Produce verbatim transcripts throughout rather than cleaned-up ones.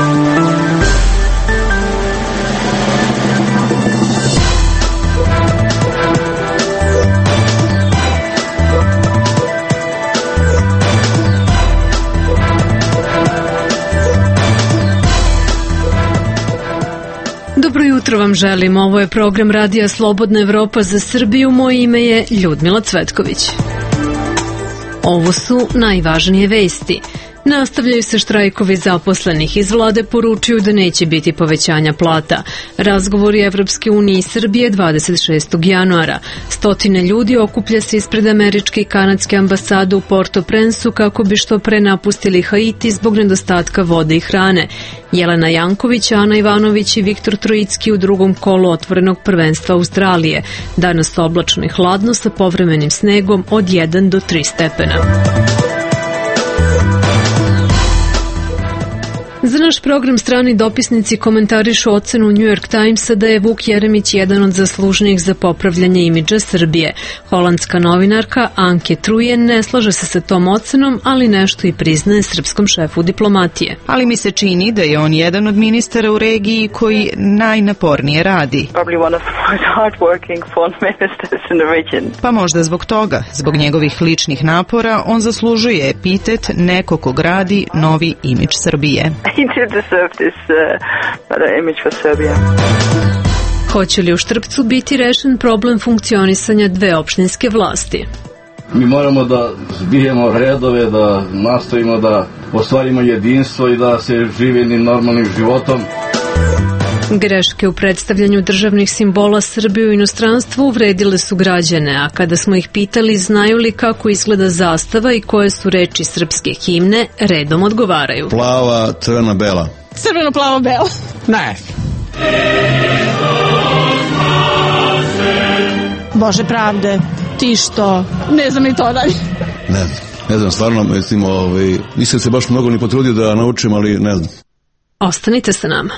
Dobro jutro vam želim. Ovo je program Radija Slobodna Evropa za Srbiju. Moje ime je Ljudmila Cvetković. Ovo su najvažnije vesti. Nastavljaju se štrajkovi zaposlenih. Iz vlade poručuju da neće biti povećanja plata. Razgovori Evropske unije i Srbije dvadeset šestog januara. Stotine ljudi okuplja se ispred američke i kanadske ambasade u Port-au-Prince-u kako bi što pre napustili Haiti zbog nedostatka vode i hrane. Jelena Janković, Ana Ivanović i Viktor Trojicki u drugom kolu otvorenog prvenstva Australije. Danas oblačno i hladno sa povremenim snegom od jedan do tri stepena. Za naš program strani dopisnici komentarišu ocenu New York Timesa da je Vuk Jeremić jedan od zaslužnijih za popravljanje imidža Srbije. Holandska novinarka Anke Trujen ne slaže se sa tom ocenom, ali nešto i priznaje srpskom šefu diplomatije. Ali mi se čini da je on jedan od ministara u regiji koji najnapornije radi. Pa možda zbog toga, zbog njegovih ličnih napora, on zaslužuje epitet neko ko gradi novi imidž Srbije. Hoće li u Štrpcu biti rešen problem funkcionisanja dve opštinske vlasti? Mi moramo da zbijemo redove, da nastavimo da ostvarimo jedinstvo i da se živi normalnim životom. Greške u predstavljanju državnih simbola Srbije u inostranstvu uvredile su građane, a kada smo ih pitali znaju li kako izgleda zastava i koje su reči srpske himne, redom odgovaraju. Plava, crvena, bela. Crveno, plavo, bela. Ne. Bože pravde, ti što? Ne znam ni to dalje. Ne znam, ne znam, stvarno, mislim, ovaj, nisam se baš mnogo ni potrudio da naučim, ali ne znam. Ostanite sa nama.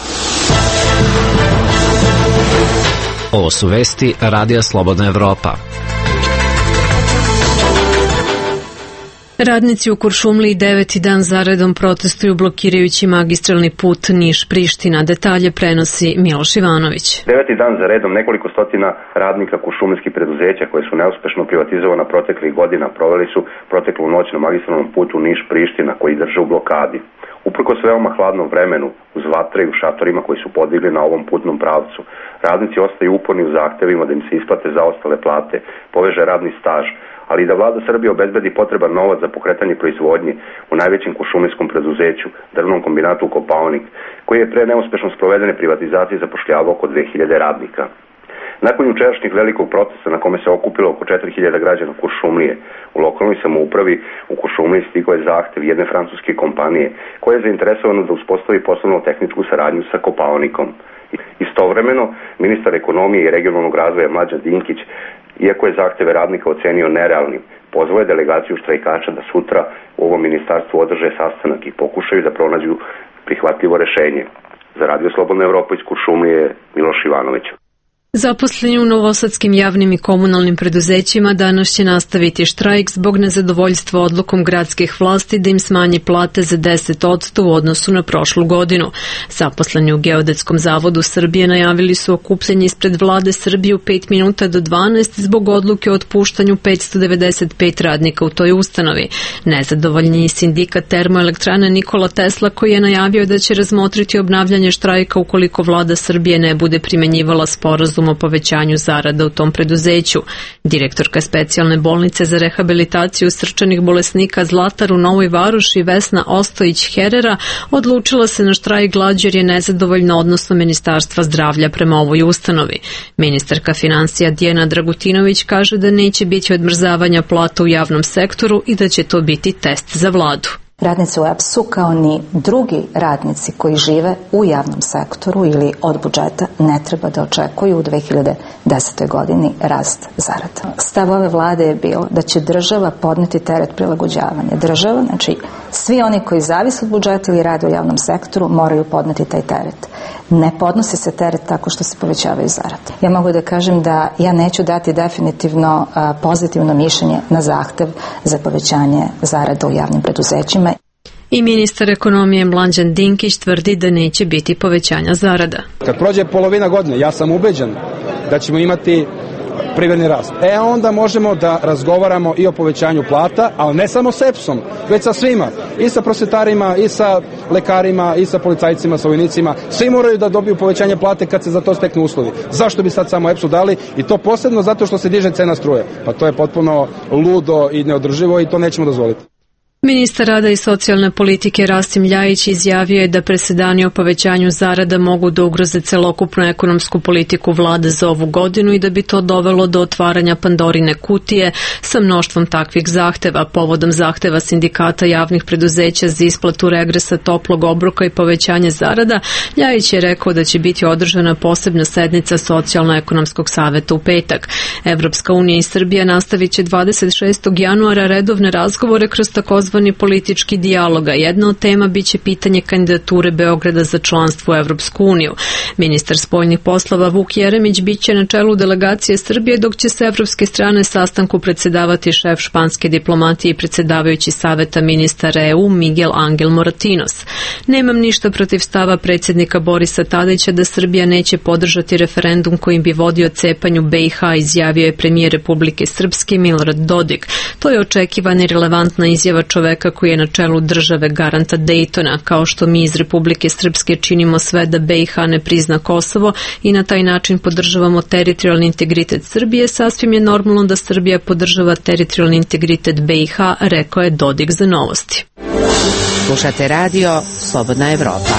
Ovo su vesti Radija Slobodna Evropa. Radnici u Kuršumliji deveti dan zaredom protestuju blokirajući magistralni put Niš-Priština. Detalje prenosi Miloš Ivanović. Deveti dan zaredom nekoliko stotina radnika kuršumlijskih preduzeća koje su neuspešno privatizovana proteklih godina proveli su proteklu noć na magistralnom putu Niš-Priština koji drže u blokadi. Uprkos veoma hladnom vremenu, uz vatre i u šatorima koji su podigli na ovom putnom pravcu, radnici ostaju uporni u zahtevima da im se isplate zaostale plate, poveže radni staž, ali i da vlada Srbije obezbedi potreban novac za pokretanje proizvodnje u najvećem kuršumlijskom preduzeću, drvnom kombinatu Kopaonik, koji je pre neuspešno sprovedene privatizacije zapošljavao oko dve hiljade radnika. Nakon jučerašnjeg velikog protesta na kome se okupilo oko četiri hiljade građana Kuršumlije, u lokalnoj samoupravi u Kuršumliji stigao je zahtev jedne francuske kompanije koja je zainteresovana da uspostavi poslovno-tehničku saradnju sa Kopaonikom. Istovremeno, ministar ekonomije i regionalnog razvoja Mlađan Dinkić, iako je zahteve radnika ocenio nerealnim, pozvao je delegaciju štrajkača da sutra u ovom ministarstvu održe sastanak i pokušaju da pronađu prihvatljivo rešenje. Za Radio Slobodna Evropa iz Kuršumlije Miloš Ivanović. Zaposleni u novosadskim javnim i komunalnim preduzećima danas će nastaviti štrajk zbog nezadovoljstva odlukom gradskih vlasti da im smanji plate za deset posto u odnosu na prošlu godinu. Zaposleni u Geodetskom zavodu Srbije najavili su okupljanje ispred vlade Srbije u pet minuta do dvanaest zbog odluke o otpuštanju petsto devedeset pet radnika u toj ustanovi. Nezadovoljni je sindikat termoelektrane Nikola Tesla koji je najavio da će razmotriti obnavljanje štrajka ukoliko vlada Srbije ne bude primenjivala sporazum o povećanju zarada u tom preduzeću. Direktorka specijalne bolnice za rehabilitaciju srčanih bolesnika Zlatar u Novoj Varoši Vesna Ostojić-Herera odlučila se na štrajk glađu jer je nezadovoljna odnosno Ministarstva zdravlja prema ovoj ustanovi. Ministarka financija Dijana Dragutinović kaže da neće biti odmrzavanja plata u javnom sektoru i da će to biti test za vladu. Radnici u E P S-u kao ni drugi radnici koji žive u javnom sektoru ili od budžeta ne treba da očekuju u dve hiljade desetoj godini rast zarada. Stav ove vlade je bio da će država podneti teret prilagođavanja. Država, znači svi oni koji zavise od budžeta ili rade u javnom sektoru moraju podneti taj teret. Ne podnosi se teret tako što se povećavaju zarade. Ja mogu da kažem da ja neću dati definitivno pozitivno mišljenje na zahtev za povećanje zarada u javnim preduzećima. I ministar ekonomije Mlađan Dinkić tvrdi da neće biti povećanja zarada. Kad prođe polovina godine, ja sam ubeđen da ćemo imati privredni rast. E onda možemo da razgovaramo i o povećanju plata, ali ne samo s E P S-om, već sa svima. I sa prosvetarima, i sa lekarima, i sa policajcima, sa vojnicima. Svi moraju da dobiju povećanje plate kad se za to steknu uslovi. Zašto bi sad samo E P S-u dali? I to posebno zato što se diže cena struje. Pa to je potpuno ludo i neodrživo i to nećemo dozvoliti. Ministar rada i socijalne politike Rasim Ljajić izjavio je da presedani o povećanju zarada mogu da ugroze celokupnu ekonomsku politiku vlade za ovu godinu i da bi to dovelo do otvaranja Pandorine kutije sa mnoštvom takvih zahteva. Povodom zahteva sindikata javnih preduzeća za isplatu regresa, toplog obroka i povećanje zarada, Ljajić je rekao da će biti održana posebna sednica Socijalno-ekonomskog saveta u petak. Evropska unija i Srbija nastavit će dvadeset šestog januara redovne razgovore kroz takozvani politički dijaloga. Jedna od tema biće pitanje kandidature Beograda za članstvo u Evropsku uniju. Ministar spoljnih poslova Vuk Jeremić biće na čelu delegacije Srbije, dok će sa evropske strane sastanku predsedavati šef španske diplomatije i predsedavajući saveta ministara E U Miguel Angel Moratinos. Nemam ništa protiv stava predsjednika Borisa Tadića da Srbija neće podržati referendum kojim bi vodio cepanju B i H, izjavio je premijer Republike Srpske Milorad Dodik. To je očekivana i relevantna izjava čoveka koji je na čelu države garanta Dejtona. Kao što mi iz Republike Srpske činimo sve da B i H ne prizna Kosovo i na taj način podržavamo teritorijalni integritet Srbije, sasvim je normalno da Srbija podržava teritorijalni integritet B i H, rekao je Dodik za Novosti. Slušate radio Slobodna Evropa.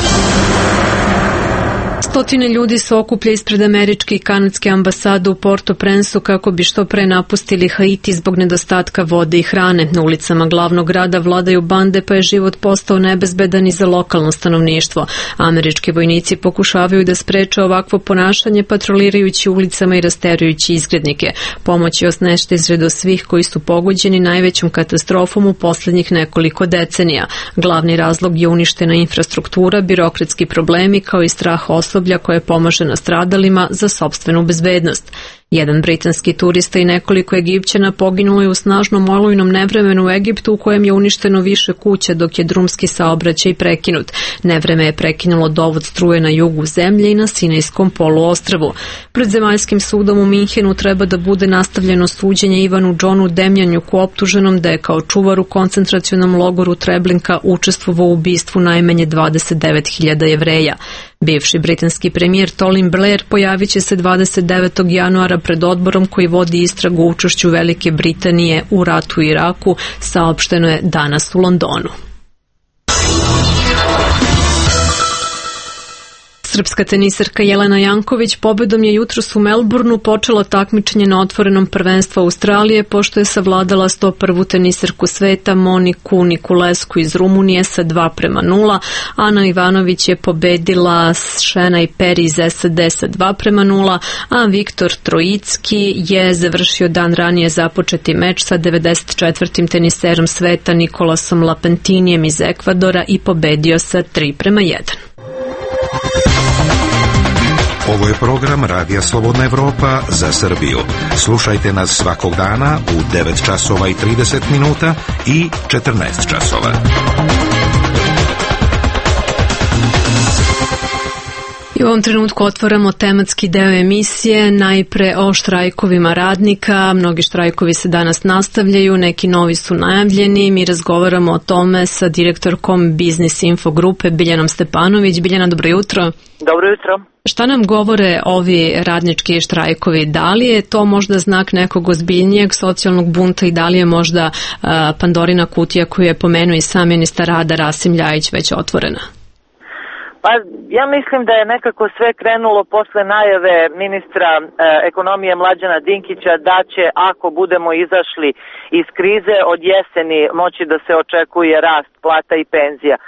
Stotine ljudi se okuplja ispred američke i kanadske ambasade u Port-au-Prince kako bi što pre napustili Haiti zbog nedostatka vode i hrane. Na ulicama glavnog grada vladaju bande, pa je život postao nebezbedan i za lokalno stanovništvo. Američki vojnici pokušavaju da spreče ovakvo ponašanje patrolirajući ulicama i rasterujući izgrednike. Pomoć je osnešta izredo svih koji su pogođeni najvećom katastrofom u posljednjih nekoliko decenija. Glavni razlog je uništena infrastruktura, birokratski problemi kao i strah osoblja koje pomaže nastradalima za sopstvenu bezbednost. Jedan britanski turista i nekoliko Egipćana poginulo je u snažnom olujnom nevremenu u Egiptu u kojem je uništeno više kuća dok je drumski saobraćaj prekinut. Nevreme je prekinulo dovod struje na jugu zemlje i na Sinajskom poluostrvu. Pred Zemaljskim sudom u Minhenu treba da bude nastavljeno suđenje Ivanu Johnu Demjanjuku, optuženom da je kao čuvar u koncentracionom logoru Treblinka učestvovao u ubistvu najmanje dvadeset devet hiljada Jevreja. Bivši britanski premijer Tony Blair pojavit će se dvadeset devetog januara pred odborom koji vodi istragu o učešću Velike Britanije u ratu u Iraku, saopšteno je danas u Londonu. Srpska tenisarka Jelena Janković pobedom je jutros u Melbourneu počela takmičenje na otvorenom prvenstvu Australije, pošto je savladala sto prvu tenisarku sveta Moniku Nikulesku iz Rumunije sa dva prema nula. Ana Ivanović je pobedila Šenaj Peri iz S A D sa dva prema nula, a Viktor Trojicki je završio dan ranije započeti meč sa devedeset četvrtim teniserom sveta Nikolasom Lapentinijem iz Ekvadora i pobedio sa tri prema jedan. Ovo je program Radija Slobodna Evropa za Srbiju. Slušajte nas svakog dana u devet časova i trideset minuta i četrnaest časova. I u ovom trenutku otvaramo tematski deo emisije, najpre o štrajkovima radnika. Mnogi štrajkovi se danas nastavljaju, neki novi su najavljeni. Mi razgovaramo o tome sa direktorkom Biznis Info grupe Biljanom Stepanović. Biljana, dobro jutro. Dobro jutro. Šta nam govore ovi radnički štrajkovi? Da li je to možda znak nekog ozbiljnijeg socijalnog bunta i da li je možda uh, Pandorina kutija koju je pomenuo i sam ministar rada Rasim Ljajić već otvorena? Pa ja mislim da je nekako sve krenulo posle najave ministra e, ekonomije Mlađana Dinkića da će, ako budemo izašli iz krize, od jeseni moći da se očekuje rast plata i penzija. E,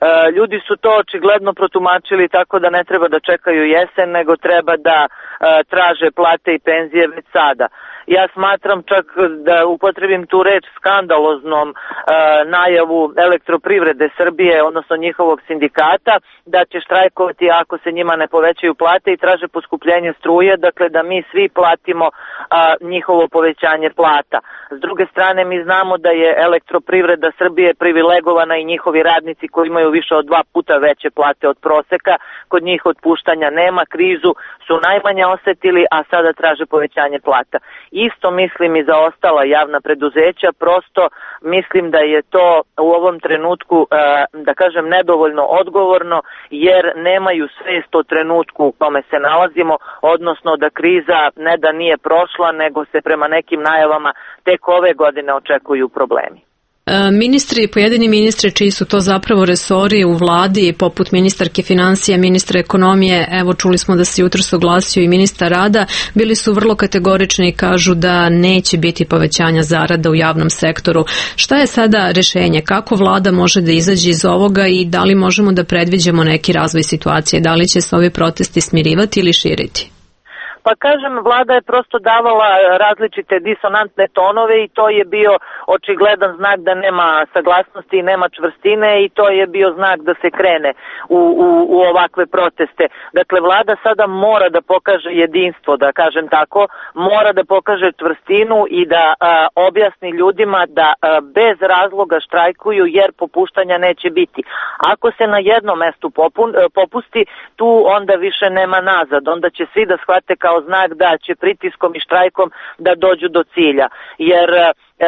Ljudi su to očigledno protumačili tako da ne treba da čekaju jesen, nego treba da traže plate i penzije već sada. Ja smatram čak da upotrebim tu reč skandaloznom e, najavu Elektroprivrede Srbije, odnosno njihovog sindikata, da će štrajkovati ako se njima ne povećaju plate i traže poskupljenje struje, dakle da mi svi platimo a, njihovo povećanje plata. S druge strane, mi znamo da je Elektroprivreda Srbije privilegovana i njihovi radnici koji imaju više od dva puta veće plate od proseka, kod njih otpuštanja nema, krizu su najmanje osetili, a sada traže povećanje plata. Isto mislim i za ostala javna preduzeća, prosto mislim da je to u ovom trenutku, da kažem, nedovoljno odgovorno, jer nemaju svest o trenutku u kome se nalazimo, odnosno da kriza ne da nije prošla, nego se prema nekim najavama tek ove godine očekuju problemi. Ministri, pojedini ministri čiji su to zapravo resori u vladi, poput ministarke financija, ministra ekonomije, evo čuli smo da se jutros oglasio i ministar rada, bili su vrlo kategorični i kažu da neće biti povećanja zarada u javnom sektoru. Šta je sada rešenje? Kako vlada može da izađe iz ovoga i da li možemo da predviđamo neki razvoj situacije? Da li će se ovi protesti smirivati ili širiti? Pa kažem, vlada je prosto davala različite disonantne tonove i to je bio očigledan znak da nema saglasnosti i nema čvrstine i to je bio znak da se krene u, u, u ovakve proteste. Dakle, vlada sada mora da pokaže jedinstvo, da kažem tako, mora da pokaže čvrstinu i da a, objasni ljudima da a, bez razloga štrajkuju jer popuštanja neće biti. Ako se na jednom mestu popun, popusti, tu onda više nema nazad, onda će svi da shvate kao znak da će pritiskom i štrajkom da dođu do cilja, jer e, e,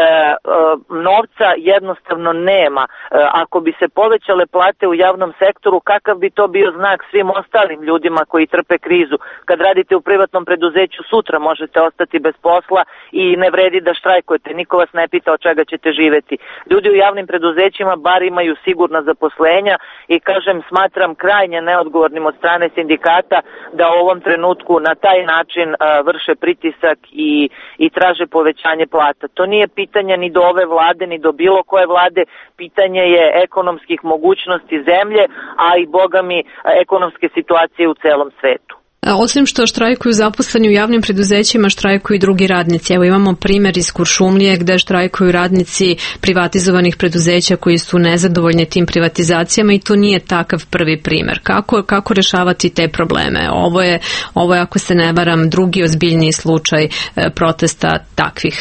novca jednostavno nema. E, ako bi se povećale plate u javnom sektoru, kakav bi to bio znak svim ostalim ljudima koji trpe krizu? Kad radite u privatnom preduzeću, sutra možete ostati bez posla i ne vredi da štrajkujete, niko vas ne pita od čega ćete živeti. Ljudi u javnim preduzećima bar imaju sigurna zaposlenja i kažem, smatram krajnje neodgovornim od strane sindikata da u ovom trenutku na taj način a, vrše pritisak i, i traže povećanje plata. To nije pitanje ni do ove vlade, ni do bilo koje vlade, pitanje je ekonomskih mogućnosti zemlje, a i boga mi ekonomske situacije u celom svetu. Osim što štrajkuju zaposleni u javnim preduzećima, štrajkuju i drugi radnici. Evo imamo primjer iz Kuršumlije gde štrajkuju radnici privatizovanih preduzeća koji su nezadovoljni tim privatizacijama i to nije takav prvi primjer. Kako, kako rešavati te probleme? Ovo je, ovo je, ako se ne varam, drugi ozbiljniji slučaj protesta takvih.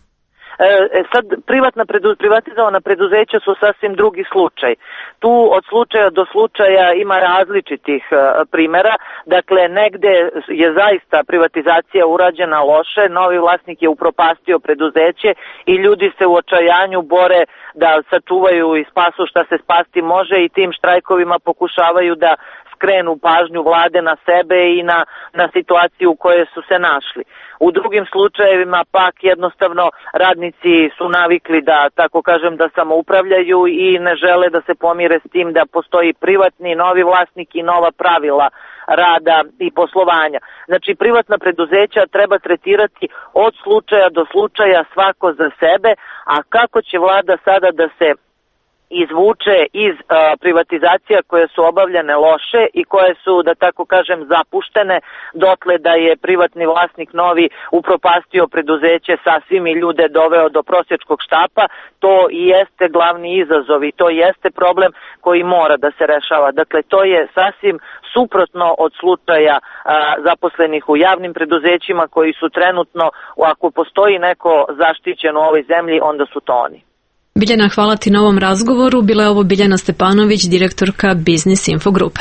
E, sad, privatna predu, privatizovana preduzeća su sasvim drugi slučaj. Tu od slučaja do slučaja ima različitih e, primjera. Dakle, negde je zaista privatizacija urađena loše, novi vlasnik je upropastio preduzeće i ljudi se u očajanju bore da sačuvaju i spasu šta se spasti može i tim štrajkovima pokušavaju da skrenu pažnju vlade na sebe i na, na situaciju u kojoj su se našli. U drugim slučajevima pak jednostavno radnici su navikli da, tako kažem, da samoupravljaju i ne žele da se pomire s tim da postoji privatni, novi vlasnik i nova pravila rada i poslovanja. Znači, privatna preduzeća treba tretirati od slučaja do slučaja svako za sebe, a kako će vlada sada da se izvuče iz a, privatizacija koje su obavljene loše i koje su, da tako kažem, zapuštene, dotle da je privatni vlasnik novi upropastio preduzeće sasvim i ljude doveo do prosječkog štapa, to i jeste glavni izazov i to jeste problem koji mora da se rešava. Dakle, to je sasvim suprotno od slučaja a, zaposlenih u javnim preduzećima koji su trenutno, ako postoji neko zaštićen u ovoj zemlji, onda su to oni. Biljana, hvala ti na ovom razgovoru. Bila je ovo Biljana Stepanović, direktorka Biznis Info Grupe.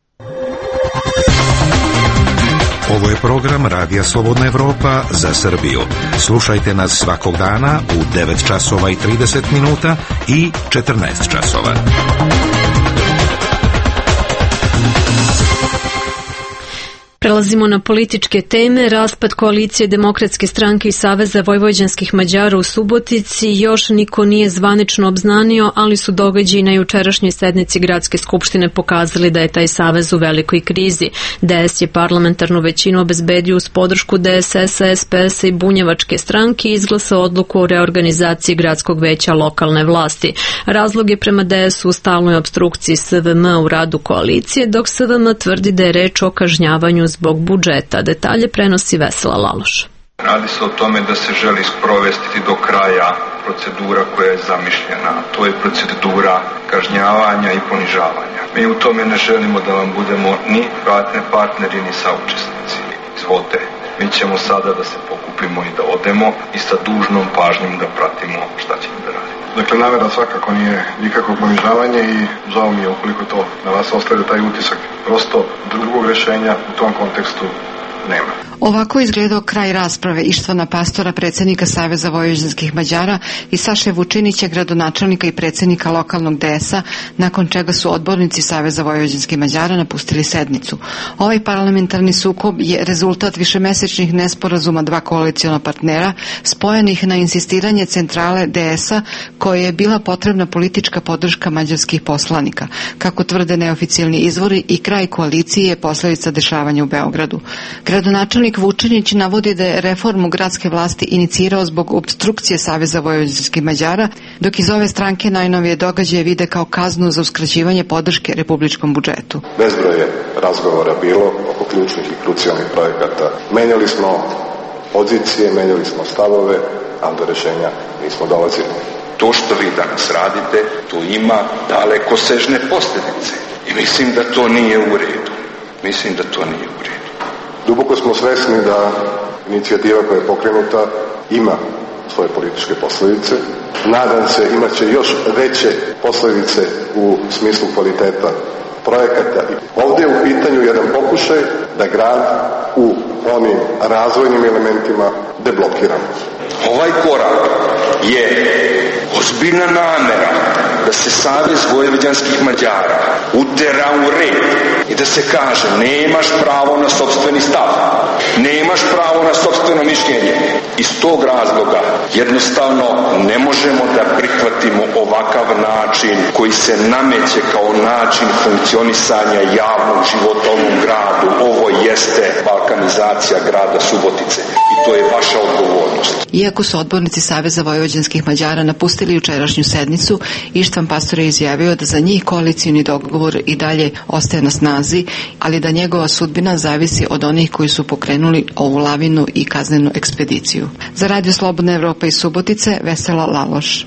Ovo je program Radija Slobodna Evropa za Srbiju. Slušajte nas svakog dana u devet časova i trideset minuta i četrnaest časova. Prelazimo na političke teme. Raspad koalicije Demokratske stranke i Saveza vojvođanskih Mađara u Subotici još niko nije zvanično obznanio, ali su događaji na jučerašnjoj sednici Gradske skupštine pokazali da je taj savez u velikoj krizi. D S je parlamentarnu većinu obezbedio uz podršku D S S-a, S P S-a i Bunjevačke stranke i izglasao odluku o reorganizaciji gradskog veća lokalne vlasti. Razlog je prema D S-u u stalnoj opstrukciji S V M u radu koalicije, dok S V M tvrdi da je reč o kažnjavanju zbog budžeta. Detalje prenosi Vesela Laloš. Radi se o tome da se želi sprovesti do kraja procedura koja je zamišljena. To je procedura kažnjavanja i ponižavanja. Mi u tome ne želimo da vam budemo ni ratne partneri ni saučesnici. Izvolite, mi ćemo sada da se pokupimo i da odemo i sa dužnom pažnjom da pratimo šta ćemo da radimo. Dakle, namera svakako nije nikakvo ponižavanje i žao mi je ukoliko to na vas ostavlja taj utisak. Prosto drugog rješenja u tom kontekstu nema. Ovako izgledao kraj rasprave Ištvana Pastora, predsjednika Saveza vojvođanskih Mađara, i Saše Vučinića, gradonačelnika i predsjednika lokalnog D S-a, nakon čega su odbornici Saveza vojvođanskih Mađara napustili sednicu. Ovaj parlamentarni sukob je rezultat višemesečnih nesporazuma dva koaliciona partnera, spojenih na insistiranje centrale D S-a, koje je bila potrebna politička podrška mađarskih poslanika. Kako tvrde neoficijalni izvori, i kraj koalicije je posljedica dešavanja u Beogradu. Gradonačelnik Vučinić navodi da je reformu gradske vlasti inicirao zbog opstrukcije Saveza vojvođanskih Mađara, dok iz ove stranke najnovije događaje vide kao kaznu za uskraćivanje podrške republičkom budžetu. Bezbroj je razgovora bilo oko ključnih i krucijalnih projekata. Menjali smo pozicije, menjali smo stavove, ali do rješenja nismo dolazili. To što vi danas radite, to ima dalekosežne posljedice. I mislim da to nije u redu. Mislim da to nije u redu. Duboko smo svesni da inicijativa koja je pokrenuta ima svoje političke posljedice. Nadam se imat će još veće posljedice u smislu kvaliteta projekata. Ovdje je u pitanju jedan pokušaj da grad u onim razvojnim elementima deblokiramo. Ovaj korak je ozbiljna namera da se Savez vojvođanskih Mađara utera u red i da se kaže nemaš pravo na sopstveni stav, nemaš pravo na sopstveno mišljenje. Iz tog razloga jednostavno ne možemo da prihvatimo ovakav način koji se nameće kao način funkcionisanja javnog života u ovom gradu. Ovo jeste balkanizacija grada Subotice i to je vaša odgovornost. Iako su odbornici Saveza vojvođanskih Mađara napustili jučerašnju sednicu, Ištvan Pastor je izjavio da za njih koalicioni dogovor i dalje ostaje na snazi, ali da njegova sudbina zavisi od onih koji su pokrenuli ovu lavinu i kaznenu ekspediciju. Za Radio Slobodna Evropa iz Subotice, Vesela Laloš.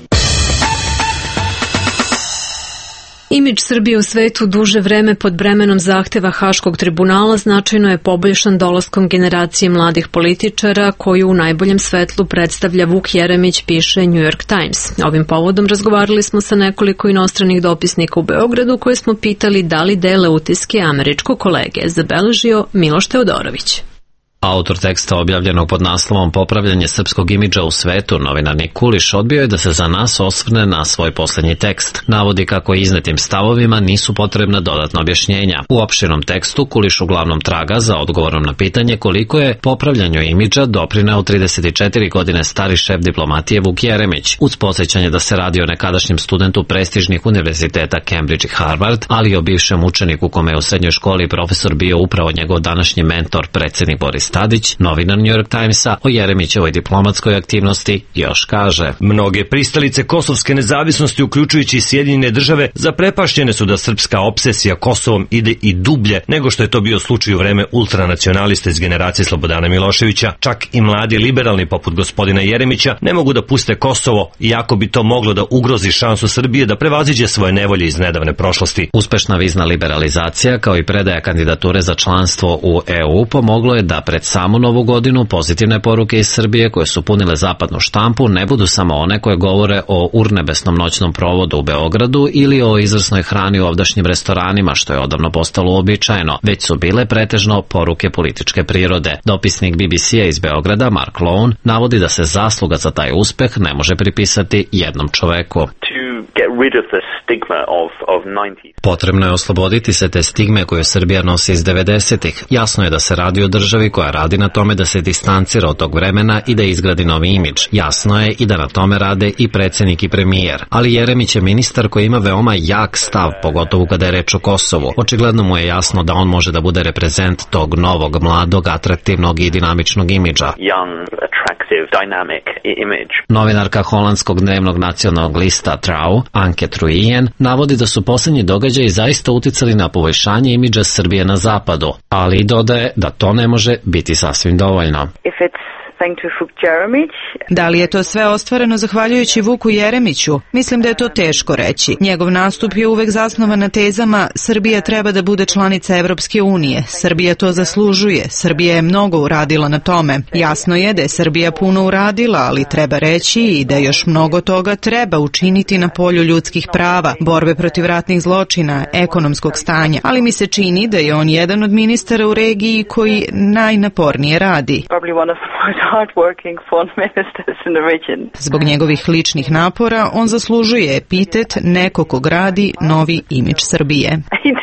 Imidž Srbije u svetu duže vreme pod bremenom zahteva Haškog tribunala značajno je poboljšan dolaskom generacije mladih političara koju u najboljem svetlu predstavlja Vuk Jeremić, piše New York Times. Ovim povodom razgovarali smo sa nekoliko inostranih dopisnika u Beogradu koje smo pitali da li dele utiske američkog kolege, zabeležio Miloš Teodorović. Autor teksta objavljenog pod naslovom Popravljanje srpskog imidža u svetu, novinar Nik Kuliš, odbio je da se za nas osvrne na svoj posljednji tekst. Navodi kako iznetim stavovima nisu potrebna dodatna objašnjenja. U opširnom tekstu Kuliš uglavnom traga za odgovorom na pitanje koliko je popravljanju imidža doprineo trideset četiri godine stari šef diplomatije Vuk Jeremić, uz podsjećanje da se radi o nekadašnjem studentu prestižnih univerziteta Cambridge i Harvard, ali i o bivšem učeniku kome je u srednjoj školi profesor bio upravo njegov današnji mentor, predsjednik Boris Tadić. Novinar New York Timesa o Jeremićevoj diplomatskoj aktivnosti još kaže: mnoge pristalice kosovske nezavisnosti, uključujući i Sjedinjene države, zaprepašćene su da srpska obsesija Kosovom ide i dublje nego što je to bio slučaj u vreme ultranacionalista iz generacije Slobodana Miloševića. Čak i mladi liberalni poput gospodina Jeremića ne mogu da puste Kosovo, iako bi to moglo da ugrozi šansu Srbije da prevaziđe svoje nevolje iz nedavne prošlosti. Uspešna vizna liberalizacija kao i predaja kandidature za članstvo u E U pomoglo je da pred pred samu novu godinu pozitivne poruke iz Srbije koje su punile zapadnu štampu ne budu samo one koje govore o urnebesnom noćnom provodu u Beogradu ili o izvrsnoj hrani u ovdašnjim restoranima, što je odavno postalo uobičajeno, već su bile pretežno poruke političke prirode. Dopisnik B B C-a iz Beograda, Mark Lone, navodi da se zasluga za taj uspeh ne može pripisati jednom čoveku. Potrebno je osloboditi se te stigme koje Srbija nosi iz devedesetih. Jasno je da se radi o državi koja radi na tome da se distancira od tog vremena i da izgradi novi imidž. Jasno je i da na tome rade i predsjednik i premijer. Ali Jeremić je ministar koji ima veoma jak stav, pogotovo kada je reč o Kosovu. Očigledno mu je jasno da on može da bude reprezent tog novog, mladog, atraktivnog i dinamičnog imidža. Novinarka holandskog dnevnog nacionalnog lista Trouw, Anke Truijen, navodi da su posljednji događaji zaista uticali na poboljšanje imidža Srbije na zapadu, ali i dodaje da to ne može biti sasvim dovoljno. Da li je to sve ostvareno zahvaljujući Vuku Jeremiću? Mislim da je to teško reći. Njegov nastup je uvek zasnovan na tezama Srbija treba da bude članica Evropske unije. Srbija to zaslužuje. Srbija je mnogo uradila na tome. Jasno je da je Srbija puno uradila, ali treba reći i da još mnogo toga treba učiniti na polju ljudskih prava, borbe protiv ratnih zločina, ekonomskog stanja. Ali mi se čini da je on jedan od ministara u regiji koji najnapornije radi. Zbog njegovih ličnih napora on zaslužuje epitet neko ko gradi novi imidž Srbije.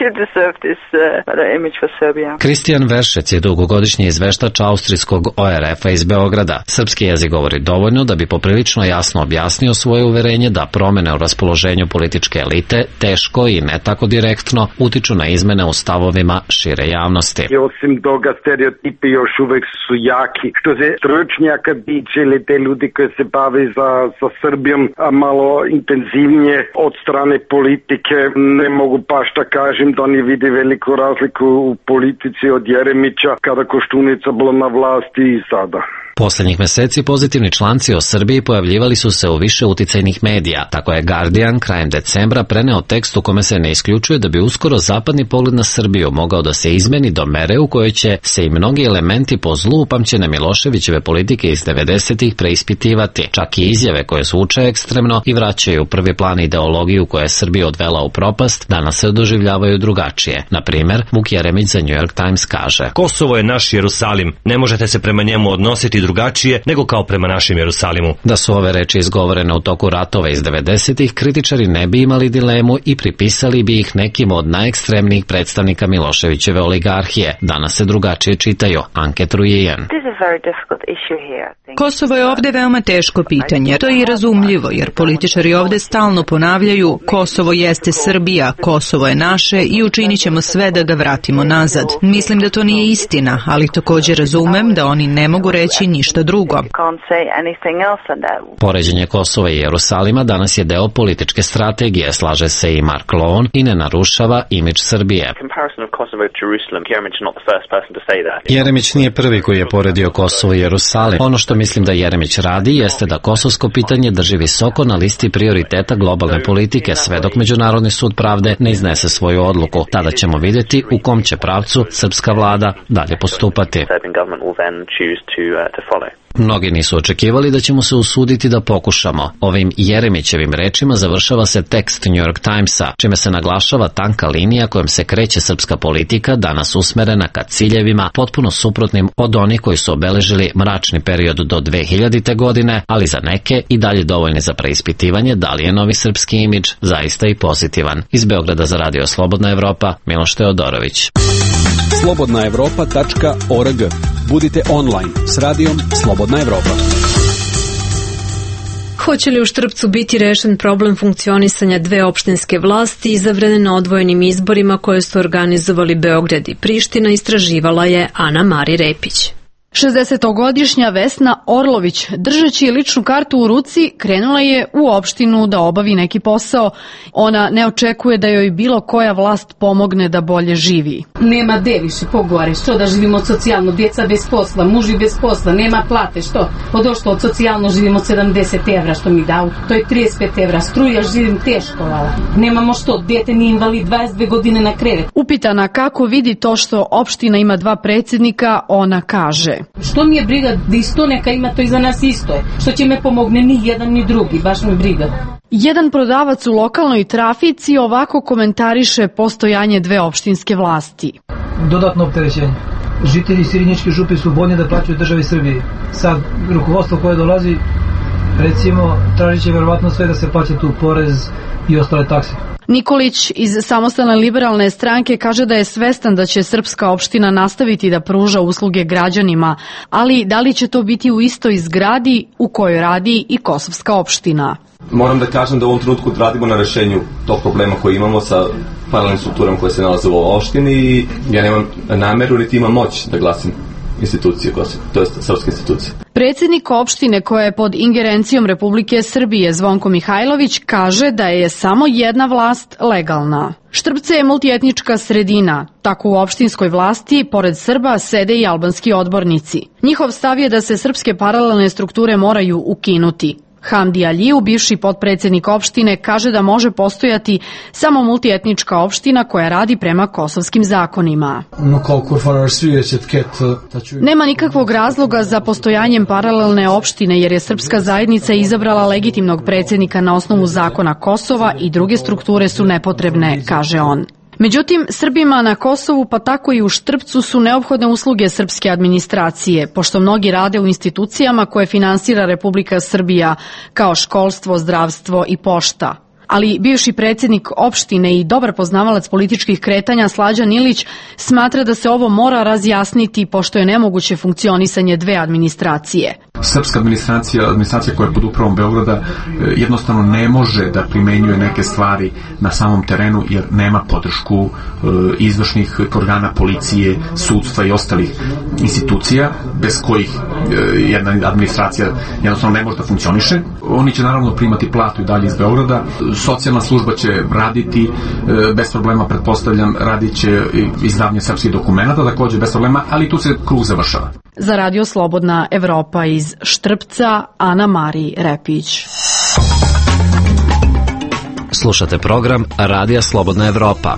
Kristijan Veršec je dugogodišnji izveštač austrijskog O R F-a iz Beograda. Srpski jezik govori dovoljno da bi poprilično jasno objasnio svoje uverenje da promene u raspoloženju političke elite teško i ne tako direktno utiču na izmene u stavovima šire javnosti. I osim toga stereotipi još uvek su jaki. Što se stručnjaka tiče ili te ljudi koji se bave za, za Srbijom a malo intenzivnije od strane politike, ne mogu baš da kažem da oni vidi veliku razliku u politici od Jeremića kada Koštunica bila na vlasti i sada. Poslednjih meseci pozitivni članci o Srbiji pojavljivali su se u više uticajnih medija. Tako je Guardian krajem decembra preneo tekst u kome se ne isključuje da bi uskoro zapadni pogled na Srbiju mogao da se izmeni do mere u kojoj će se i mnogi elementi po zlu upamćene Miloševićeve politike iz devedesetih preispitivati. Čak i izjave koje zvuče ekstremno i vraćaju u prvi plan ideologiju koja je Srbiju odvela u propast, danas se doživljavaju drugačije. Na primer, Vuk Jeremić za New York Times kaže: Kosovo je naš Jerusalim, ne možete se prema njemu odnositi drugačije nego kao prema našem Jerusalimu. Da su ove reči izgovorene u toku ratova iz devedesetih, kritičari ne bi imali dilemu i pripisali bi ih nekim od najekstremnijih predstavnika Miloševićeve oligarhije. Danas se drugačije čitaju. Anke Truijen. Kosovo je ovde veoma teško pitanje. To je i razumljivo, jer političari ovde stalno ponavljaju Kosovo jeste Srbija, Kosovo je naše i učinit ćemo sve da ga vratimo nazad. Mislim da to nije istina, ali također razumem da oni ne mogu reći ništa drugo. Poređenje Kosova i Jerusalima danas je deo političke strategije, slaže se i Mark Lone, i ne narušava imidž Srbije. Jeremić nije prvi koji je poredio Kosovo i Jerusalim. Ono što mislim da Jeremić radi jeste da kosovsko pitanje drži visoko na listi prioriteta globalne politike, sve dok Međunarodni sud pravde ne iznese svoju odluku. Tada ćemo vidjeti u kom će pravcu srpska vlada dalje postupati. Mnogi nisu očekivali da ćemo se usuditi da pokušamo. Ovim Jeremićevim rečima završava se tekst New York Timesa, čime se naglašava tanka linija kojom se kreće srpska politika, danas usmerena ka ciljevima potpuno suprotnim od onih koji su obeležili mračni period do dve hiljadite. godine, ali za neke i dalje dovoljni za preispitivanje da li je novi srpski imidž zaista i pozitivan. Iz Beograda za Radio Slobodna Evropa, Miloš Teodorović. slobodna evropa tačka org. Budite online s radijom Slobodna Evropa. Hoće li u Štrpcu biti rešen problem funkcionisanja dve opštinske vlasti izabrane na odvojenim izborima koje su organizovali Beograd i Priština, istraživala je Ana Mari Repić. šezdesetogodišnja Vesna Orlović, držeći ličnu kartu u ruci, krenula je u opštinu da obavi neki posao. Ona ne očekuje da joj bilo koja vlast pomogne da bolje živi. Nema gde više pogore, što da živimo socijalno, djeca bez posla, muži bez posla, nema plate, što? Podošto od socijalno živimo sedamdeset evra što mi dao, to je trideset pet evra, struja živim teško, vala. Nemamo što, dete nije invalid, dvadeset dve godine na krevet. Upitana kako vidi to što opština ima dva predsjednika, ona kaže: što mi je briga da isto neka ima, to i za nas isto je. Što će me pomogne ni jedan ni drugi, baš mi briga. Jedan prodavac u lokalnoj trafici ovako komentariše postojanje dve opštinske vlasti. Dodatno opterećenje. Žitelji Sirinječke župe su voljni da plaćaju državi Srbiji. Sad, rukovodstvo koje dolazi, recimo, tražit će verovatno sve da se plaća tu porez i ostale takse. Nikolić iz Samostalne liberalne stranke kaže da je svestan da će srpska opština nastaviti da pruža usluge građanima, ali da li će to biti u istoj zgradi u kojoj radi i kosovska opština? Moram da kažem da u ovom trenutku radimo na rešenju tog problema koji imamo sa paralelnim strukturama koje se nalaze u ovoj opštini i ja nemam nameru niti imam moć da glasim institucije, to je srpske institucije. Predsjednik opštine koja je pod ingerencijom Republike Srbije, Zvonko Mihajlović, kaže da je samo jedna vlast legalna. Štrpce je multietnička sredina, tako u opštinskoj vlasti, pored Srba, sede i albanski odbornici. Njihov stav je da se srpske paralelne strukture moraju ukinuti. Hamdi Aliju, bivši potpredsjednik opštine, kaže da može postojati samo multietnička opština koja radi prema kosovskim zakonima. Nema nikakvog razloga za postojanjem paralelne opštine jer je srpska zajednica izabrala legitimnog predsjednika na osnovu zakona Kosova i druge strukture su nepotrebne, kaže on. Međutim, Srbima na Kosovu pa tako i u Štrpcu su neophodne usluge srpske administracije, pošto mnogi rade u institucijama koje finansira Republika Srbija, kao školstvo, zdravstvo i pošta. Ali bivši predsjednik opštine i dobar poznavalac političkih kretanja Slađan Ilić smatra da se ovo mora razjasniti pošto je nemoguće funkcionisanje dve administracije. Srpska administracija, administracija koja je pod upravom Beograda, jednostavno ne može da primenjuje neke stvari na samom terenu jer nema podršku izvršnih organa policije, sudstva i ostalih institucija bez kojih jedna administracija jednostavno ne može da funkcioniše. Oni će naravno primati platu i dalje iz Beograda. Socijalna služba će raditi bez problema, pretpostavljam, radit će izdavanje srpskih dokumenta, također bez problema, ali tu se krug završava. Za Radio Slobodna Evropa iz Štrpca, Ana Mari Repić. Slušate program Radija Slobodna Evropa.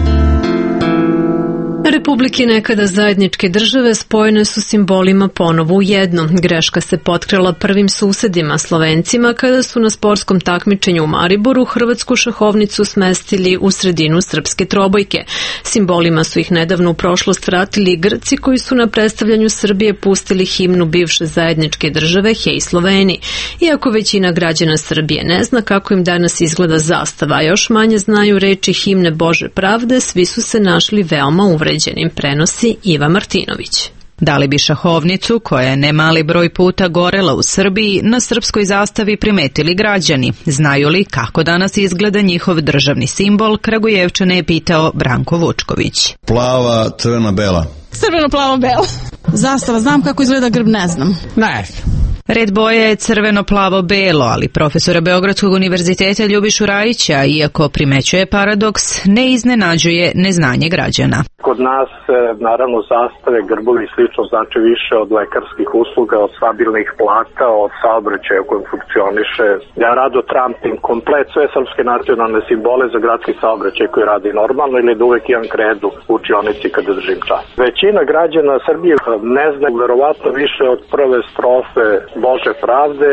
Republike nekada zajedničke države spojene su simbolima ponovo u jedno. Greška se potkrala prvim susedima, Slovencima, kada su na sportskom takmičenju u Mariboru hrvatsku šahovnicu smestili u sredinu srpske trobojke. Simbolima su ih nedavno u prošlost vratili Grci koji su na predstavljanju Srbije pustili himnu bivše zajedničke države Hej Sloveni. Iako većina građana Srbije ne zna kako im danas izgleda zastava, a još manje znaju reči himne Bože pravde, svi su se našli veoma uvređeni. Prenosi Iva Martinović. Da li bi šahovnicu, koja je nemali broj puta gorela u Srbiji, na srpskoj zastavi primetili građani? Znaju li kako danas izgleda njihov državni simbol? Kragujevčane je pitao Branko Vučković. Plava, crvena, bela. Crveno, plavo, bela. Zastava, znam kako izgleda grb, ne znam. Ne. Red boje je crveno-plavo-belo, ali profesora Beogradskog univerziteta Ljubišu Rajića, iako primećuje paradoks, ne iznenađuje neznanje građana. Kod nas, naravno, zastave, grbovi i slično znači više od lekarskih usluga, od stabilnih plata, od saobraćaja u kojem funkcioniše. Ja rado trampim komplet sve srpske nacionalne simbole za gradski saobraćaj koji radi normalno ili da uvek imam kredu u učionici kada držim čas. Većina građana Srbije ne zna verovatno više od prve strofe Bože pravde.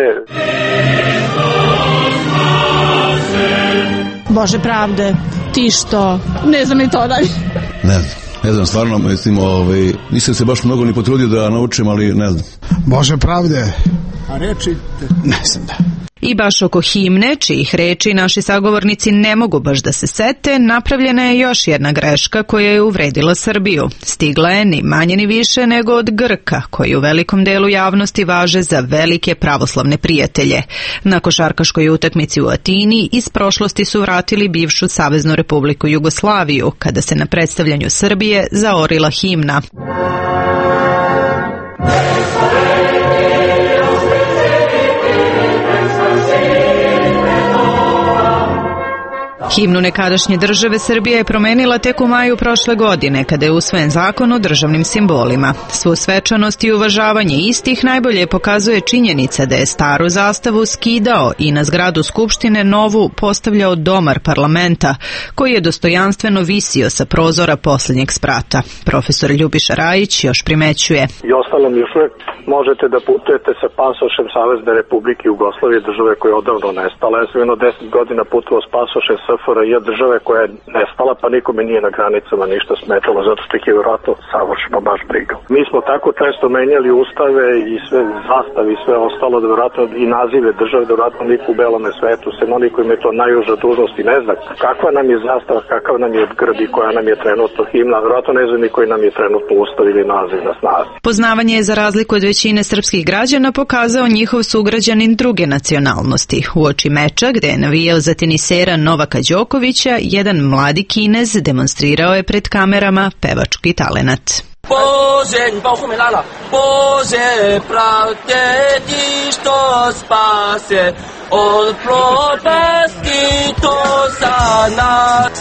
Bože pravde, ti što? Ne znam ni to dalje. Ne znam, ne znam, stvarno, mislim, ovaj, nisam se baš mnogo ni potrudio da naučim, ali ne znam. Bože pravde. A reči? Ne znam da. I baš oko himne, čijih reči naši sagovornici ne mogu baš da se sete, napravljena je još jedna greška koja je uvredila Srbiju. Stigla je ni manje ni više nego od Grka, koji u velikom delu javnosti važe za velike pravoslavne prijatelje. Na košarkaškoj utakmici u Atini iz prošlosti su vratili bivšu Saveznu Republiku Jugoslaviju, kada se na predstavljanju Srbije zaorila himna. Himnu nekadašnje države Srbija je promenila tek u maju prošle godine, kada je usvojen zakon o državnim simbolima. Svu svečanost i uvažavanje istih najbolje pokazuje činjenica da je staru zastavu skidao i na zgradu Skupštine novu postavljao domar parlamenta, koji je dostojanstveno visio sa prozora posljednjeg sprata. Profesor Ljubiša Rajić još primećuje. I ostalom još uvek možete da putujete sa pasošem Savezne Republike Jugoslavije, države koja je odavno nestala. Ja sam jedno deset godina putovao s pasošem S F R J, države koja je nestala, pa nikome nije na granicama ništa smetalo, zato što ih je vjerojatno savršeno baš briga. Mi smo tako često menjali ustave i sve zastave i sve ostalo, da vjerojatno i nazive države, da vjerojatno niko u belome svetu, sem oni koji im je to najuža dužnost i ne zna kakva nam je zastava, kakav nam je grb i koja nam je trenutno himna, vjerojatno ne zna ni koji nam je trenutno ustav ili naziv na snazi. Poznavanje je za razliku od većine srpskih građana pokazao njihov sugrađanin druge nacionalnosti. Uoči meča, gde je navijao za tenisera Novaka Đokovića, jedan mladi Kinez demonstrirao je pred kamerama pevački talenat. Bože, 你保护没拉了 Bože, pravde ti što spase od propasti to za nas.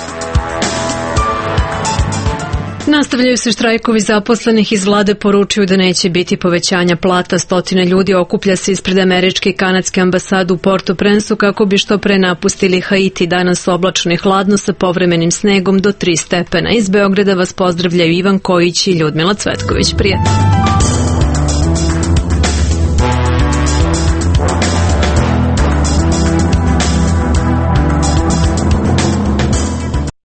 Nastavljaju se štrajkovi zaposlenih. Iz vlade poručuju da neće biti povećanja plata. Stotine ljudi okuplja se ispred američke i kanadske ambasade u Port-au-Prince kako bi što pre napustili Haiti. Danas oblačno i hladno sa povremenim snegom do tri stepena. Iz Beograda vas pozdravljaju Ivan Kojić i Ljudmila Cvetković. Prijatno.